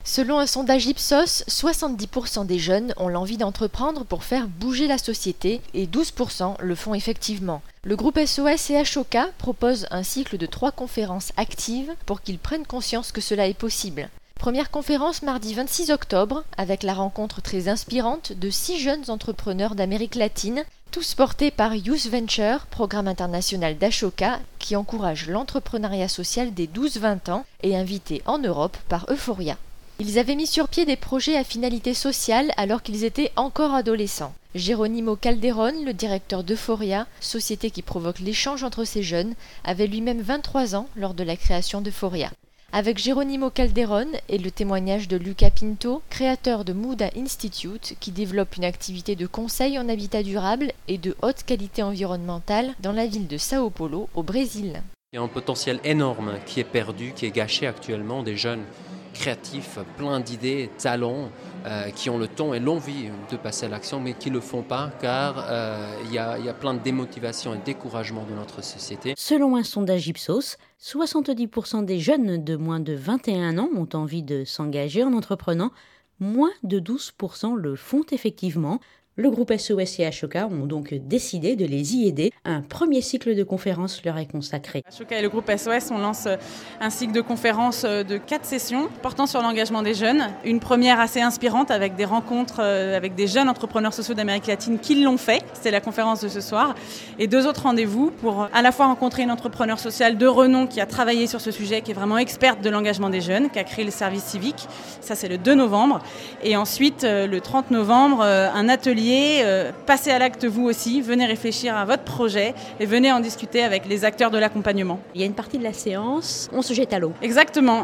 Selon un sondage Ipsos, 70% des jeunes ont l'envie d'entreprendre pour faire bouger la société et 12% le font effectivement. Le groupe SOS et Ashoka propose un cycle de 3 conférences actives pour qu'ils prennent conscience que cela est possible. Première conférence mardi 26 octobre avec la rencontre très inspirante de 6 jeunes entrepreneurs d'Amérique latine, tous portés par Youth Venture, programme international d'Ashoka qui encourage l'entrepreneuriat social des 12-20 ans et invité en Europe par Euphoria. Ils avaient mis sur pied des projets à finalité sociale alors qu'ils étaient encore adolescents. Geronimo Calderón, le directeur d'Euphoria, société qui provoque l'échange entre ces jeunes, avait lui-même 23 ans lors de la création d'Euphoria. Avec Geronimo Calderón et le témoignage de Luca Pinto, créateur de Muda Institute, qui développe une activité de conseil en habitat durable et de haute qualité environnementale dans la ville de Sao Paulo, au Brésil. Il y a un potentiel énorme qui est perdu, qui est gâché actuellement, des jeunes créatifs, plein d'idées, talents, qui ont le temps et l'envie de passer à l'action, mais qui ne le font pas car il y a plein de démotivation et de découragement dans notre société. Selon un sondage Ipsos, 70% des jeunes de moins de 21 ans ont envie de s'engager en entreprenant, moins de 12% le font effectivement. Le groupe SOS et Ashoka ont donc décidé de les y aider. Un premier cycle de conférences leur est consacré. Ashoka et le groupe SOS, on lance un cycle de conférences de 4 sessions portant sur l'engagement des jeunes. Une première assez inspirante avec des rencontres avec des jeunes entrepreneurs sociaux d'Amérique latine qui l'ont fait. C'était la conférence de ce soir. Et 2 autres rendez-vous pour à la fois rencontrer une entrepreneur sociale de renom qui a travaillé sur ce sujet, qui est vraiment experte de l'engagement des jeunes, qui a créé le service civique. Ça, c'est le 2 novembre. Et ensuite, le 30 novembre, un atelier. Passez à l'acte vous aussi, venez réfléchir à votre projet et venez en discuter avec les acteurs de l'accompagnement. Il y a une partie de la séance, on se jette à l'eau. Exactement.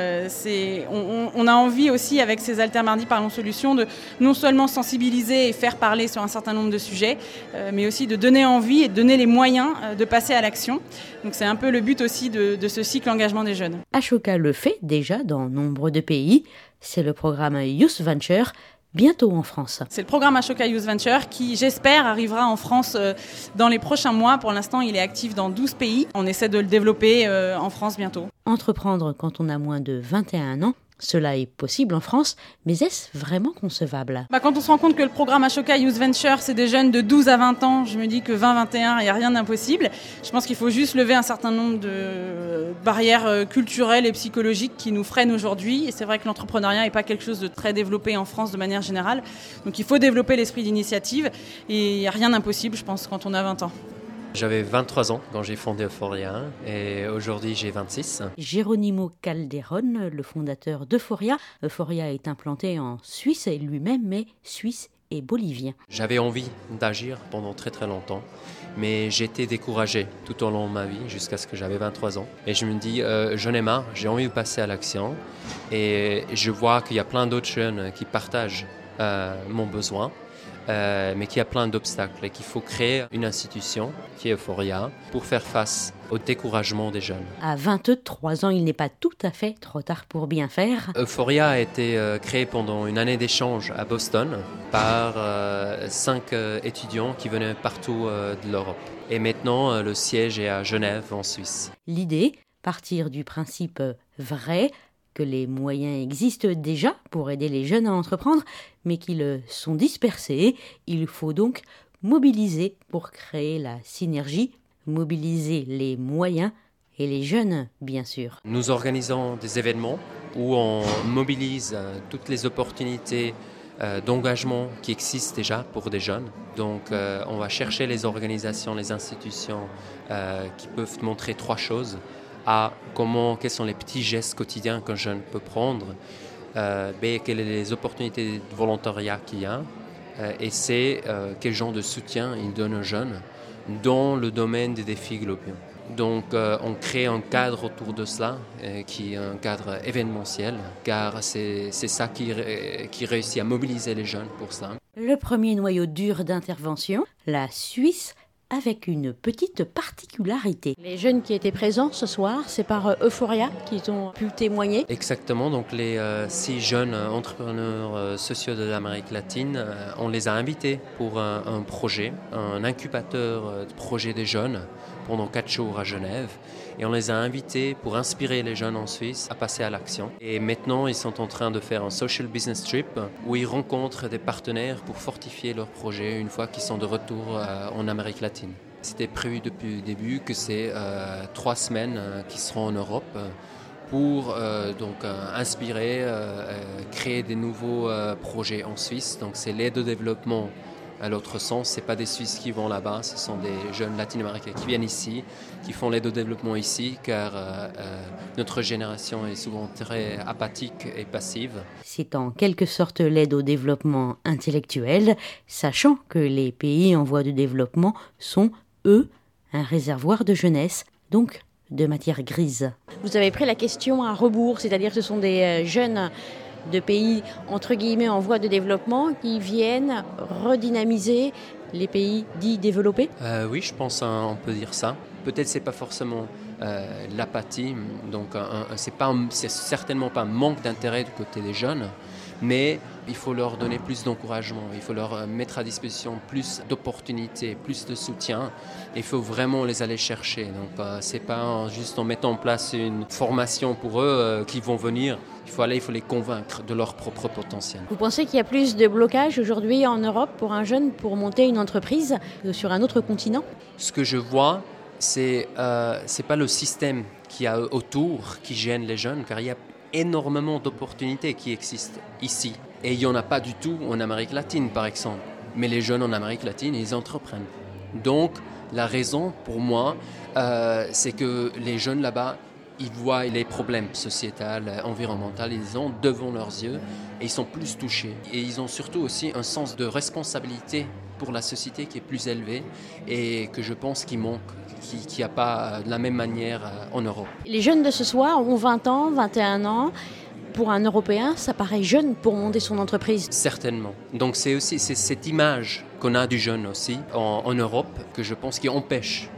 On a envie aussi avec ces Altermardi Parlons Solutions de non seulement sensibiliser et faire parler sur un certain nombre de sujets, mais aussi de donner envie et de donner les moyens de passer à l'action. Donc c'est un peu le but aussi de ce cycle engagement des jeunes. Ashoka le fait déjà dans nombre de pays. C'est le programme Youth Venture, bientôt en France. C'est le programme Ashoka Youth Venture qui, j'espère, arrivera en France dans les prochains mois. Pour l'instant, il est actif dans 12 pays. On essaie de le développer en France bientôt. Entreprendre quand on a moins de 21 ans, cela est possible en France, mais est-ce vraiment concevable ? Quand on se rend compte que le programme Ashoka Youth Venture, c'est des jeunes de 12 à 20 ans, je me dis que 20-21, il n'y a rien d'impossible. Je pense qu'il faut juste lever un certain nombre de barrières culturelles et psychologiques qui nous freinent aujourd'hui. Et c'est vrai que l'entrepreneuriat n'est pas quelque chose de très développé en France de manière générale. Donc il faut développer l'esprit d'initiative et il n'y a rien d'impossible, je pense, quand on a 20 ans. J'avais 23 ans quand j'ai fondé Euphoria et aujourd'hui j'ai 26. Geronimo Calderón, le fondateur d'Euphoria. Euphoria est implanté en Suisse lui-même, mais suisse et bolivien. J'avais envie d'agir pendant très très longtemps, mais j'étais découragé tout au long de ma vie jusqu'à ce que j'avais 23 ans. Et je me dis, j'en ai marre, j'ai envie de passer à l'action et je vois qu'il y a plein d'autres jeunes qui partagent mon besoin. Mais qu'il y a plein d'obstacles et qu'il faut créer une institution qui est Euphoria pour faire face au découragement des jeunes. À 23 ans, il n'est pas tout à fait trop tard pour bien faire. Euphoria a été créé pendant une année d'échange à Boston par 5 étudiants qui venaient partout de l'Europe. Et maintenant, le siège est à Genève, en Suisse. L'idée, partir du principe vrai, que les moyens existent déjà pour aider les jeunes à entreprendre, mais qu'ils sont dispersés. Il faut donc mobiliser pour créer la synergie, mobiliser les moyens et les jeunes, bien sûr. Nous organisons des événements où on mobilise toutes les opportunités d'engagement qui existent déjà pour des jeunes. Donc on va chercher les organisations, les institutions qui peuvent montrer 3 choses. Quels sont les petits gestes quotidiens qu'un jeune peut prendre, quelles sont les opportunités de volontariat qu'il y a, et c'est quel genre de soutien il donne aux jeunes dans le domaine des défis globaux. Donc on crée un cadre autour de cela, qui est un cadre événementiel, car c'est ça qui réussit à mobiliser les jeunes pour ça. Le premier noyau dur d'intervention, la Suisse, avec une petite particularité. Les jeunes qui étaient présents ce soir, c'est par Euphoria qu'ils ont pu témoigner. Exactement, donc les 6 jeunes entrepreneurs sociaux de l'Amérique latine, on les a invités pour un projet, un incubateur de projet des jeunes pendant 4 jours à Genève. Et on les a invités pour inspirer les jeunes en Suisse à passer à l'action. Et maintenant, ils sont en train de faire un social business trip où ils rencontrent des partenaires pour fortifier leur projet une fois qu'ils sont de retour en Amérique latine. C'était prévu depuis le début que c'est 3 semaines qui seront en Europe pour inspirer, créer des nouveaux projets en Suisse. Donc c'est l'aide au développement. À l'autre sens, ce n'est pas des Suisses qui vont là-bas, ce sont des jeunes latino-américains qui viennent ici, qui font l'aide au développement ici, car notre génération est souvent très apathique et passive. C'est en quelque sorte l'aide au développement intellectuel, sachant que les pays en voie de développement sont, eux, un réservoir de jeunesse, donc de matière grise. Vous avez pris la question à rebours, c'est-à-dire que ce sont des jeunes de pays entre guillemets en voie de développement qui viennent redynamiser les pays dits développés. Oui, je pense on peut dire ça. Peut-être c'est pas forcément l'apathie, donc c'est certainement pas un manque d'intérêt du côté des jeunes, mais il faut leur donner plus d'encouragement, il faut leur mettre à disposition plus d'opportunités, plus de soutien. Il faut vraiment les aller chercher. Donc c'est pas juste en mettant en place une formation pour eux qu'ils vont venir. Il faut les convaincre de leur propre potentiel. Vous pensez qu'il y a plus de blocage aujourd'hui en Europe pour un jeune pour monter une entreprise sur un autre continent ? Ce que je vois, c'est pas le système qu'il y a autour qui gêne les jeunes, car il y a énormément d'opportunités qui existent ici. Et il n'y en a pas du tout en Amérique latine, par exemple. Mais les jeunes en Amérique latine, ils entreprennent. Donc, la raison, pour moi, c'est que les jeunes là-bas, ils voient les problèmes sociétals, environnementaux, ils ont devant leurs yeux et ils sont plus touchés. Et ils ont surtout aussi un sens de responsabilité pour la société qui est plus élevé et que je pense qu'il manque, qu'il n'y a pas de la même manière en Europe. Les jeunes de ce soir ont 20 ans, 21 ans. Pour un Européen, ça paraît jeune pour monter son entreprise. Certainement. Donc c'est cette image qu'on a du jeune aussi en Europe que je pense qui empêche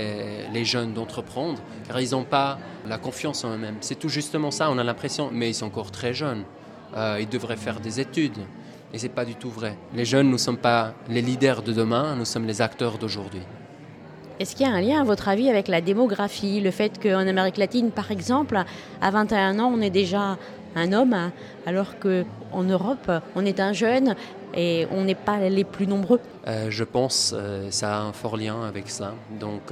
les jeunes d'entreprendre, car ils n'ont pas la confiance en eux-mêmes. C'est tout justement ça, on a l'impression, mais ils sont encore très jeunes. Ils devraient faire des études. Et ce n'est pas du tout vrai. Les jeunes, nous ne sommes pas les leaders de demain, nous sommes les acteurs d'aujourd'hui. Est-ce qu'il y a un lien, à votre avis, avec la démographie ? Le fait qu'en Amérique latine, par exemple, à 21 ans, on est déjà un homme, alors qu'en Europe, on est un jeune et on n'est pas les plus nombreux. Je pense que ça a un fort lien avec cela. Donc,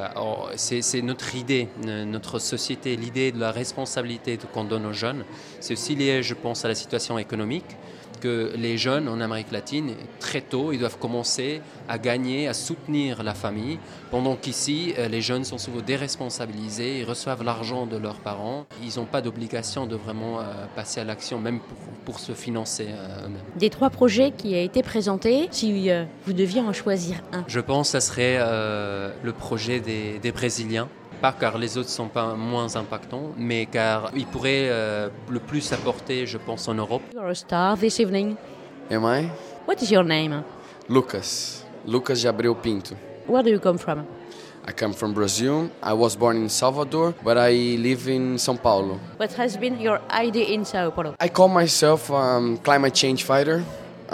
c'est notre idée, notre société, l'idée de la responsabilité qu'on donne aux jeunes. C'est aussi lié, je pense, à la situation économique, que les jeunes en Amérique latine, très tôt, ils doivent commencer à gagner, à soutenir la famille, pendant qu'ici, les jeunes sont souvent déresponsabilisés, ils reçoivent l'argent de leurs parents, ils n'ont pas d'obligation de vraiment passer à l'action, même pour se financer eux-mêmes. Des 3 projets qui ont été présentés, si vous deviez en choisir un. Je pense que ça serait le projet des Brésiliens. Pas car les autres ne sont pas moins impactants, mais car ils pourraient le plus apporter, je pense, en Europe. You are a star this evening. Am I? What is your name? Lucas de Abreu Pinto. Where do you come from? I come from Brazil. I was born in Salvador, but I live in São Paulo. What has been your idea in Sao Paulo? I call myself climate change fighter.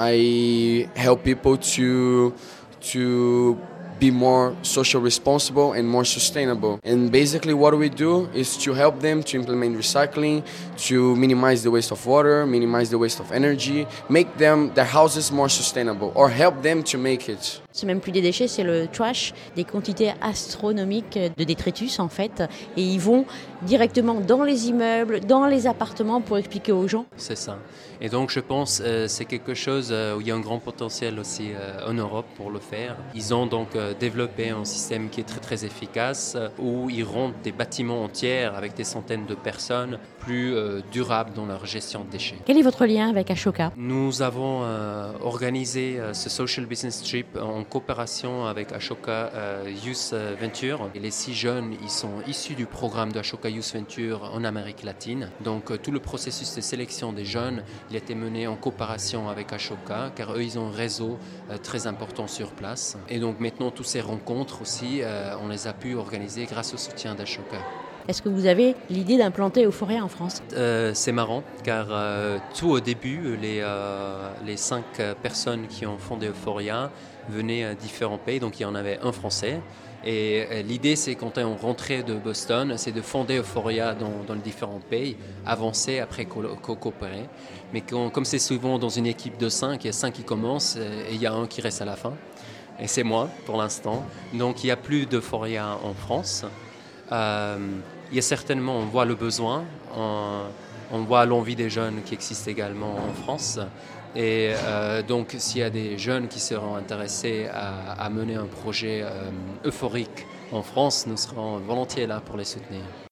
I help people to be more social responsible and more sustainable. And basically what we do is to help them to implement recycling, to minimize the waste of water, minimize the waste of energy, make their houses more sustainable or help them to make it. C'est même plus des déchets, c'est le trash, des quantités astronomiques de détritus en fait. Et ils vont directement dans les immeubles, dans les appartements pour expliquer aux gens. C'est ça. Et donc je pense que c'est quelque chose où il y a un grand potentiel aussi en Europe pour le faire. Ils ont donc développé un système qui est très très efficace où ils rendent des bâtiments entiers avec des centaines de personnes plus durables dans leur gestion de déchets. Quel est votre lien avec Ashoka ? Nous avons organisé ce Social Business Trip en coopération avec Ashoka Youth Venture. Et les 6 jeunes, ils sont issus du programme de Ashoka Youth Venture en Amérique latine. Donc tout le processus de sélection des jeunes, il a été mené en coopération avec Ashoka, car eux, ils ont un réseau très important sur place. Et donc maintenant, toutes ces rencontres aussi, on les a pu organiser grâce au soutien d'Ashoka. Est-ce que vous avez l'idée d'implanter Euphoria en France ? C'est marrant, car tout au début, les 5 personnes qui ont fondé Euphoria venaient de différents pays, donc il y en avait un français. Et l'idée, c'est quand on rentrait de Boston, c'est de fonder Euphoria dans les différents pays, avancer, après coopérer. Mais comme c'est souvent dans une équipe de 5, il y a 5 qui commencent et il y a un qui reste à la fin. Et c'est moi, pour l'instant. Donc il n'y a plus d'Euphoria en France. Il y a certainement, on voit le besoin, on voit l'envie des jeunes qui existe également en France. Et donc, s'il y a des jeunes qui seront intéressés à mener un projet euphorique en France, nous serons volontiers là pour les soutenir.